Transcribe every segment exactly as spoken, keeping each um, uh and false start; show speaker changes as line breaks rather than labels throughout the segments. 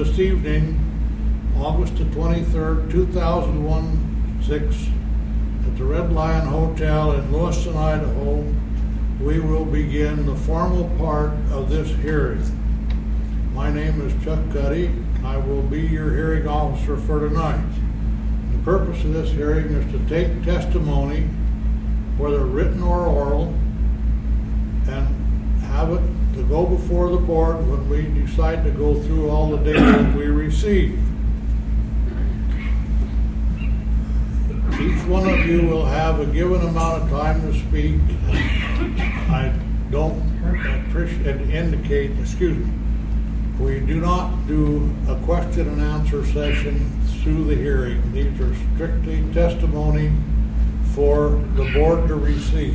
this evening, August the twenty-third, two thousand six, at the Red Lion Hotel in Lewiston, Idaho, we will begin the formal part of this hearing. My name is Chuck Cuddy, and I will be your hearing officer for tonight. The purpose of this hearing is to take testimony, whether written or oral, and have it to go before the board when we decide to go through all the data we receive. Each one of you will have a given amount of time to speak. I don't appreciate indicate, excuse me, we do not do a question and answer session through the hearing. These are strictly testimony for the board to receive.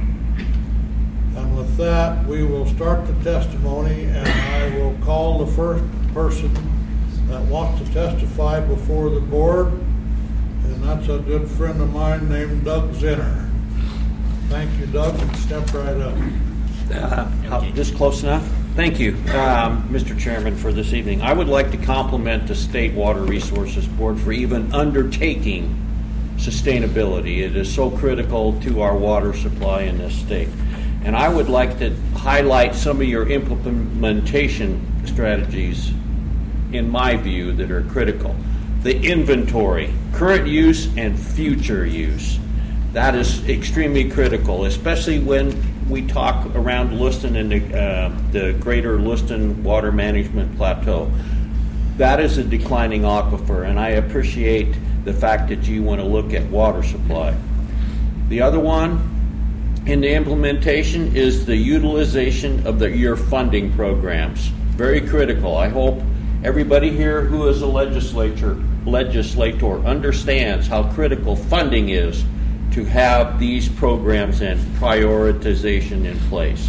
And with that, we will start the testimony, and I will call the first person that wants to testify before the board, and that's a good friend of mine named Doug Zinner. Thank you, Doug, and step right up.
Uh, just close enough? Thank you, um, Mister Chairman, for this evening. I would like to compliment the State Water Resources Board for even undertaking sustainability. It is so critical to our water supply in this state. And I would like to highlight some of your implementation strategies, in my view, that are critical. The inventory, current use and future use. That is extremely critical, especially when we talk around Lewiston and the, uh, the greater Lewiston water management plateau. That is a declining aquifer, and I appreciate the fact that you want to look at water supply. The other one in the implementation is the utilization of the, your funding programs. Very critical. I hope everybody here who is a legislator, legislator understands how critical funding is to have these programs and prioritization in place.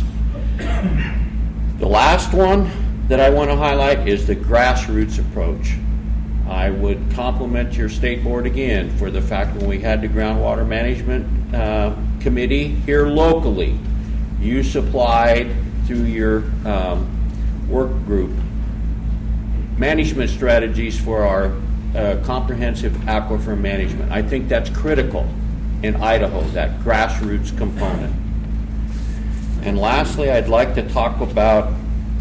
The last one that I want to highlight is the grassroots approach. I would compliment your state board again for the fact when we had the groundwater management uh, committee here locally, you supplied through your um, work group management strategies for our uh, comprehensive aquifer management. I think that's critical in Idaho, that grassroots component. And lastly, I'd like to talk about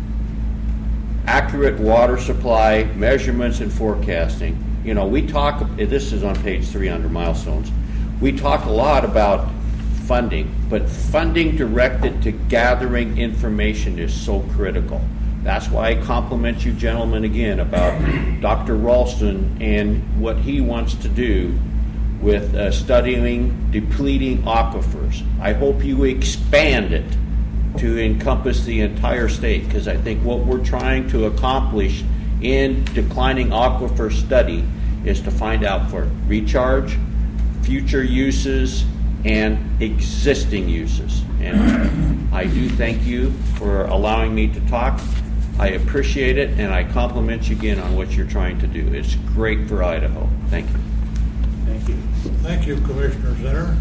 accurate water supply measurements and forecasting. You know, we talk, this is on page three under milestones, we talk a lot about funding, but funding directed to gathering information is so critical. That's why I compliment you gentlemen again about Doctor Ralston and what he wants to do with uh, studying depleting aquifers. I hope you expand it to encompass the entire state, because I think what we're trying to accomplish in declining aquifer study is to find out for recharge, future uses, and existing uses. And I do thank you for allowing me to talk. I appreciate it, and I compliment you again on what you're trying to do. It's great for Idaho. Thank you.
Thank you. Thank you, Commissioner Zinner.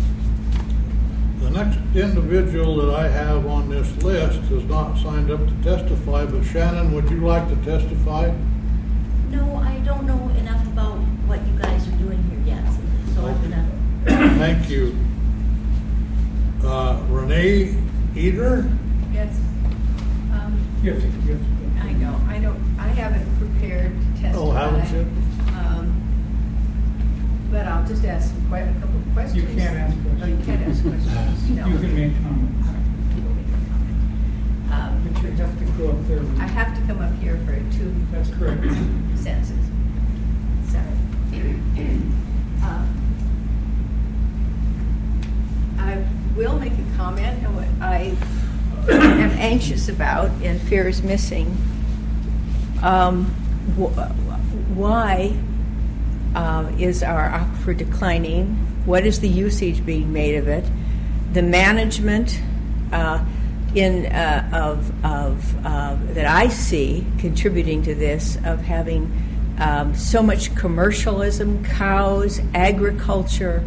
The next individual that I have on this list has not signed up to testify, but Shannon, would you like to testify?
No, I don't know enough about what you guys are doing here yet, so, so I'm gonna...
Thank you. Uh, Renee Eder?
Yes. Um,
you have to, you have to.
I know. I don't. I haven't prepared to testify.
Oh, haven't you?
Um, but I'll just ask some quite a couple of questions.
You can't ask questions.
Oh, you can't ask questions. No.
You can make comments.
Um,
But you have to go up there.
I have to come up here for two.
That's correct.
Sentences. Sorry. um, I will make a comment on what I am anxious about and fear is missing. Um, wh- why uh, is our aquifer declining? What is the usage being made of it? The management uh, in uh, of, of uh, that I see contributing to this, of having um, so much commercialism, cows, agriculture,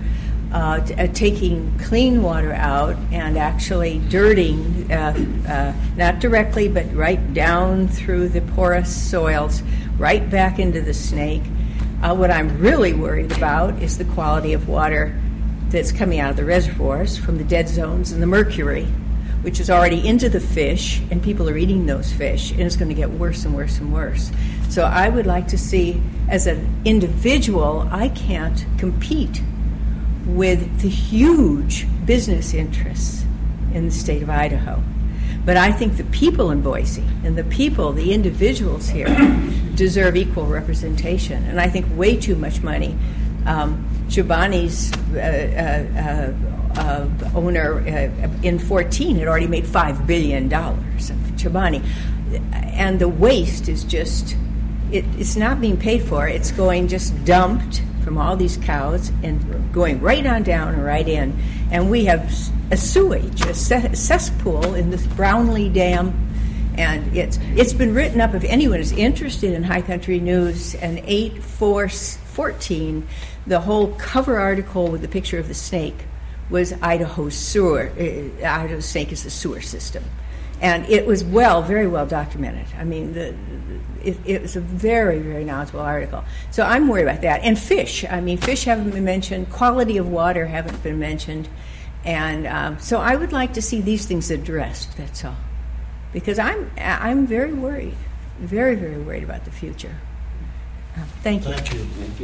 uh, t- uh, taking clean water out and actually dirting, uh, uh, not directly, but right down through the porous soils, right back into the Snake. Uh, what I'm really worried about is the quality of water that's coming out of the reservoirs from the dead zones and the mercury, which is already into the fish, and people are eating those fish, and it's going to get worse and worse and worse. So I would like to see, as an individual, I can't compete with the huge business interests in the state of Idaho. But I think the people in Boise and the people, the individuals here, deserve equal representation. And I think way too much money. Um, Chobani's uh, uh, uh, owner uh, in fourteen had already made five billion dollars of Chobani. And the waste is just, it, it's not being paid for. It's going just dumped from all these cows and going right on down and right in. And we have a sewage, a cesspool in this Brownlee Dam. And it's it's been written up, if anyone is interested in High Country News, and eight four fourteen, the whole cover article with the picture of the snake was Idaho's sewer. Uh, Idaho's snake is the sewer system. And it was well, very well documented. I mean, the, it, it was a very, very knowledgeable article. So I'm worried about that. And fish. I mean, fish haven't been mentioned. Quality of water haven't been mentioned. And um, so I would like to see these things addressed, that's all. Because I'm I'm very worried, very, very worried about the future. Uh, thank you.
Thank you.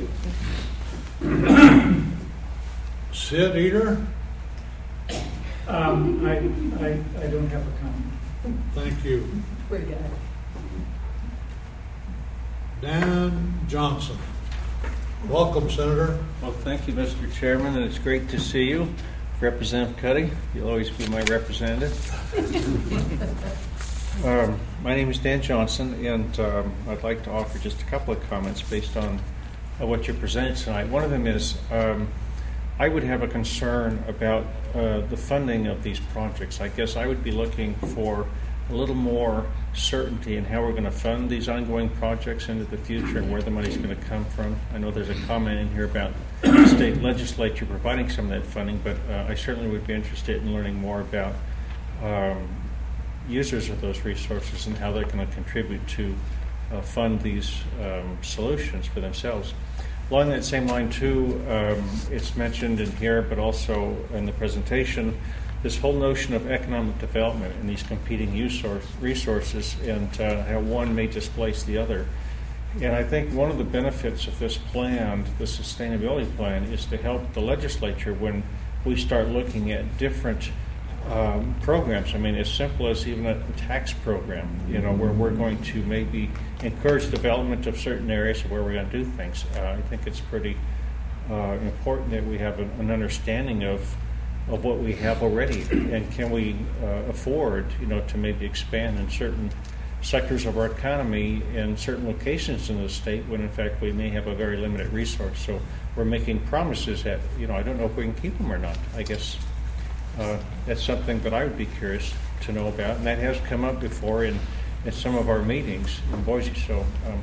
Thank you.
Sid Eater,
Um, I, I, I don't have a comment.
thank you. Dan Johnson. Welcome, Senator.
Well, thank you, Mister Chairman, and it's great to see you. Representative Cuddy, you'll always be my representative. um, my name is Dan Johnson, and um, I'd like to offer just a couple of comments based on uh, what you presented tonight. One of them is um, I would have a concern about uh, the funding of these projects. I guess I would be looking for a little more certainty in how we're going to fund these ongoing projects into the future and where the money's going to come from. I know there's a comment in here about the state legislature providing some of that funding, but uh, I certainly would be interested in learning more about um, users of those resources and how they're going to contribute to uh, fund these um, solutions for themselves. Along that same line, too, um, it's mentioned in here, but also in the presentation, this whole notion of economic development and these competing resources and uh, how one may displace the other. And I think one of the benefits of this plan, the sustainability plan, is to help the legislature when we start looking at different um, programs. I mean, as simple as even a tax program, you know, where we're going to maybe encourage development of certain areas where we're going to do things. Uh, I think it's pretty uh, important that we have an, an understanding of of what we have already, and can we uh, afford, you know, to maybe expand in certain sectors of our economy in certain locations in the state when in fact we may have a very limited resource. So we're making promises that, you know, I don't know if we can keep them or not. I guess uh, that's something that I would be curious to know about, and that has come up before in, in some of our meetings in Boise. So um,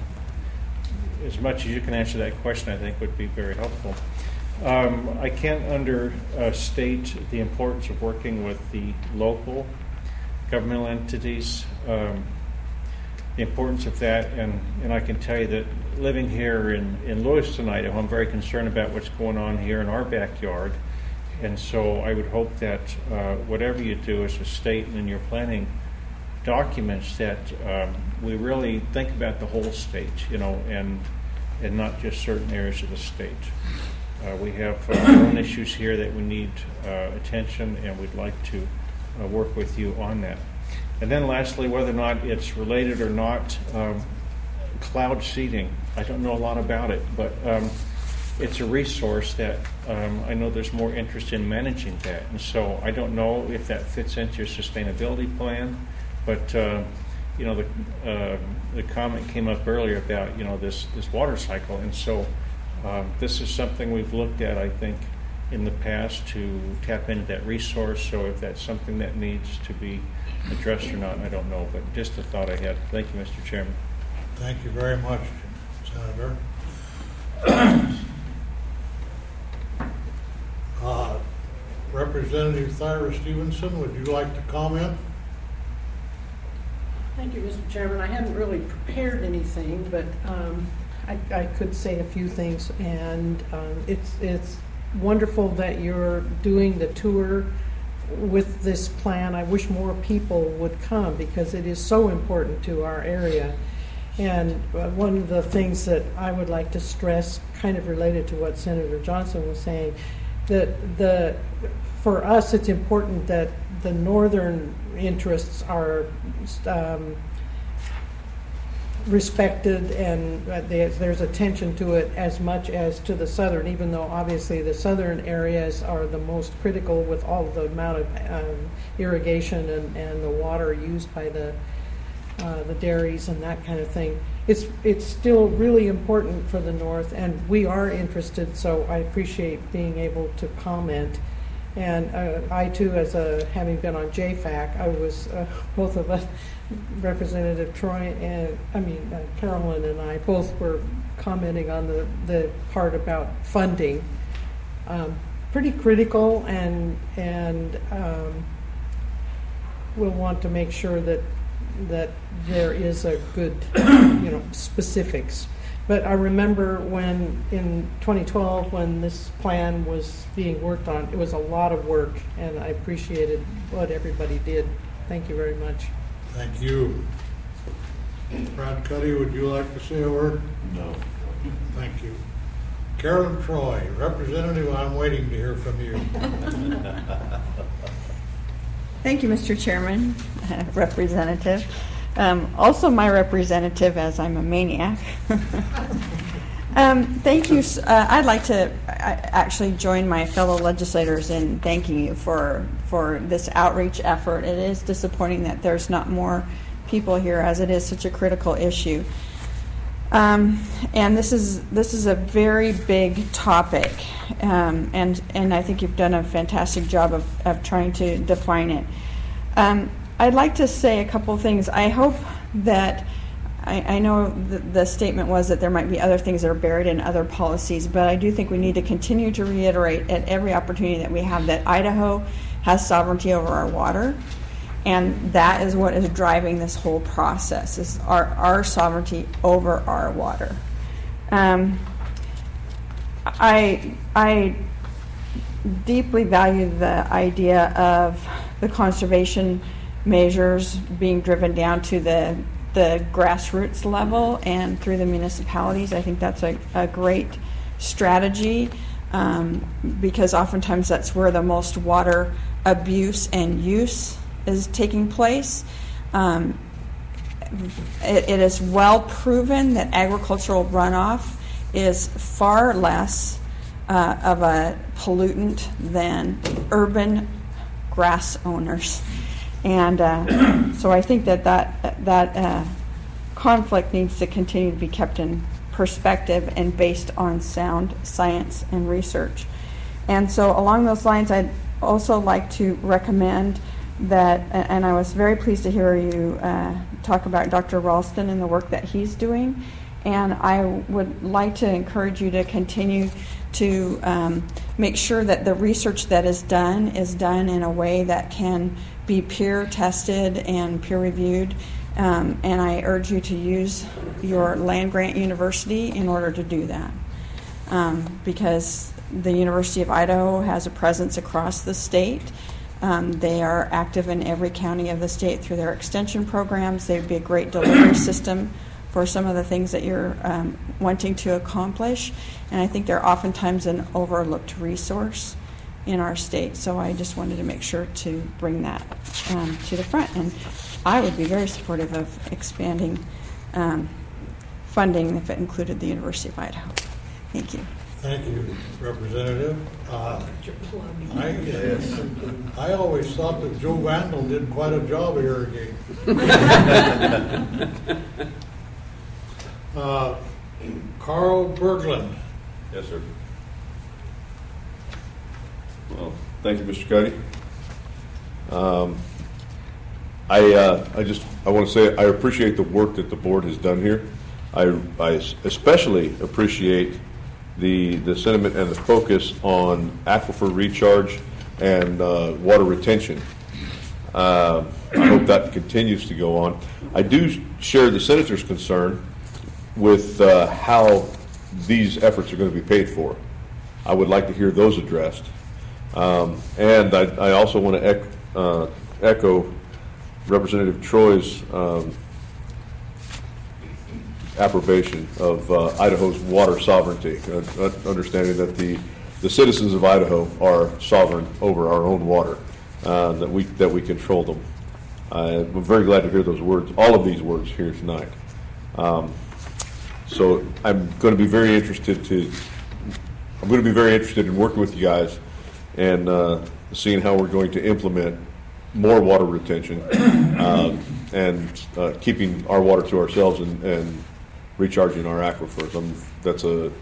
as much as you can answer that question, I think would be very helpful. Um, I can't understate the importance of working with the local governmental entities, um, the importance of that, and, and I can tell you that living here in, in Lewiston, Idaho, I'm very concerned about what's going on here in our backyard, and so I would hope that uh, whatever you do as a state and in your planning documents, that um, we really think about the whole state, you know, and and not just certain areas of the state. Uh, we have uh, our own issues here that we need uh, attention, and we'd like to uh, work with you on that. And then lastly, whether or not it's related or not, um, cloud seeding. I don't know a lot about it, but um, it's a resource that um, I know there's more interest in managing that. And so I don't know if that fits into your sustainability plan, but uh, you know, the, uh, the comment came up earlier about, you know, this, this water cycle, and so Um, this is something we've looked at, I think, in the past to tap into that resource. So if that's something that needs to be addressed or not, I don't know. But just a thought I had. Thank you, Mister Chairman.
Thank you very much, Senator. Uh, Representative Thyra Stevenson, would you like to comment?
Thank you, Mister Chairman. I hadn't really prepared anything, but um, I, I could say a few things. And um, it's it's wonderful that you're doing the tour with this plan. I wish more people would come because it is so important to our area. And uh, one of the things that I would like to stress, kind of related to what Senator Johnson was saying, that the for us it's important that the northern interests are um, respected, and uh, there's, there's attention to it as much as to the southern, even though obviously the southern areas are the most critical with all the amount of um, irrigation and, and the water used by the uh, the dairies and that kind of thing. It's it's still really important for the north, and we are interested, so I appreciate being able to comment. And uh, I too, as a having been on J FAC, I was uh, both of us, Representative Troy and I mean uh, Carolyn and I both were commenting on the the part about funding. Um, pretty critical, and and um, we'll want to make sure that that there is a good, you know, specifics. But I remember when in twenty twelve, when this plan was being worked on, it was a lot of work, and I appreciated what everybody did. Thank you very much.
Thank you. Brad Cuddy, would you like to say a word?
No.
Thank you. Carolyn Troy, Representative, I'm waiting to hear from you.
Thank you, Mister Chairman, uh, Representative. Um, also my representative, as I'm a maniac. um, thank you. Uh, I'd like to actually join my fellow legislators in thanking you for, for this outreach effort. It is disappointing that there's not more people here, as it is such a critical issue. Um, and this is this is a very big topic, um, and and I think you've done a fantastic job of, of trying to define it. Um, I'd like to say a couple of things. I hope that I, I know the, the statement was that there might be other things that are buried in other policies, but I do think we need to continue to reiterate at every opportunity that we have that Idaho has sovereignty over our water. And that is what is driving this whole process, is our, our sovereignty over our water. Um, I, I deeply value the idea of the conservation measures being driven down to the, the grassroots level and through the municipalities. I think that's a, a great strategy um, because oftentimes that's where the most water abuse and use is taking place. Um, it, it is well proven that agricultural runoff is far less uh, of a pollutant than urban grass owners. And uh, so I think that that, that uh, conflict needs to continue to be kept in perspective and based on sound science and research. And so along those lines, I'd also like to recommend that, and I was very pleased to hear you uh, talk about Doctor Ralston and the work that he's doing, and I would like to encourage you to continue to um, make sure that the research that is done is done in a way that can be peer tested and peer reviewed, um, and I urge you to use your land-grant university in order to do that, um, because the University of Idaho has a presence across the state. Um, they are active in every county of the state through their extension programs. They'd be a great delivery system for some of the things that you're um, wanting to accomplish. And I think they're oftentimes an overlooked resource in our state. So I just wanted to make sure to bring that um, to the front. And I would be very supportive of expanding um, funding if it included the University of Idaho. Thank you.
Thank you, Representative. Uh, I, yes. I always thought that Joe Vandal did quite a job of irrigating. uh, Carl Berglund.
Yes, sir. Well, thank you, Mister Cuddy. Um, I uh, I just I want to say I appreciate the work that the board has done here. I I especially appreciate the the sentiment and the focus on aquifer recharge and uh, water retention. Uh, I hope that continues to go on. I do share the senator's concern with uh, how these efforts are going to be paid for. I would like to hear those addressed. Um, and I, I also want to ec- uh, echo Representative Troy's um, approbation of uh, Idaho's water sovereignty, uh, understanding that the, the citizens of Idaho are sovereign over our own water, uh, that we that we control them. Uh, I'm very glad to hear those words, all of these words here tonight. Um, so I'm going to be very interested to I'm going to be very interested in working with you guys and uh, seeing how we're going to implement more water retention um, and uh, keeping our water to ourselves and, and recharging our aquifers. I'm, that's a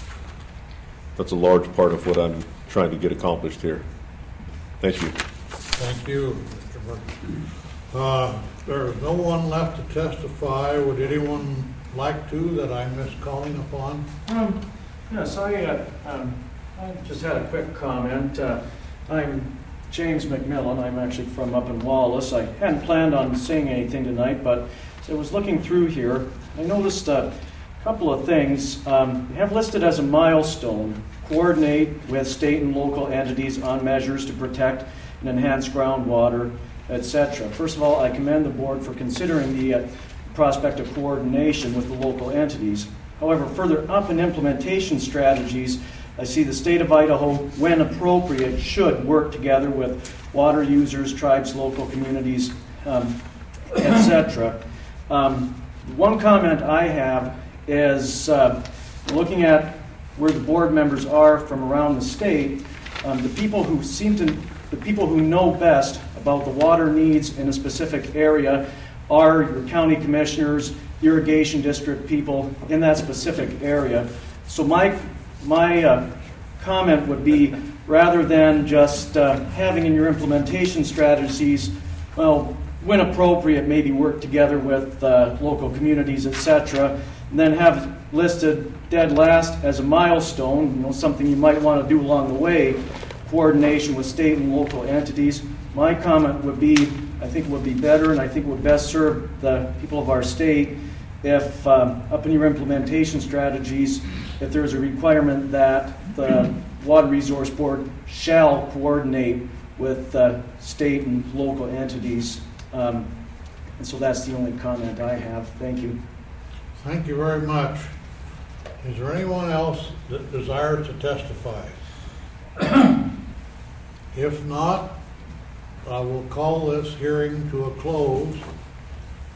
that's a large part of what I'm trying to get accomplished here. Thank you.
Thank you, Mister Burton. Uh, there is no one left to testify. Would anyone like to that I missed calling upon?
Um, yes, I, uh, um, I just had a quick comment. Uh, I'm James McMillan. I'm actually from up in Wallace. I hadn't planned on saying anything tonight, but as I was looking through here, I noticed a couple of things. Um, we have listed as a milestone, coordinate with state and local entities on measures to protect and enhance groundwater, et cetera. First of all, I commend the board for considering the uh, prospect of coordination with the local entities. However, further up in implementation strategies, I see the state of Idaho, when appropriate, should work together with water users, tribes, local communities, um, et cetera. Um, one comment I have is uh, looking at where the board members are from around the state. Um, the people who seem to, the people who know best about the water needs in a specific area are your county commissioners, irrigation district people in that specific area. So my my uh, comment would be, rather than just uh, having in your implementation strategies, well, when appropriate, maybe work together with uh, local communities, et cetera, and then have listed dead last as a milestone, you know, something you might want to do along the way, coordination with state and local entities. My comment would be, I think it would be better, and I think it would best serve the people of our state if, um, up in your implementation strategies, if there's a requirement that the Water Resource Board shall coordinate with uh, state and local entities. Um, and so that's the only comment I have. Thank you.
Thank you very much. Is there anyone else that desires to testify? If not, I will call this hearing to a close.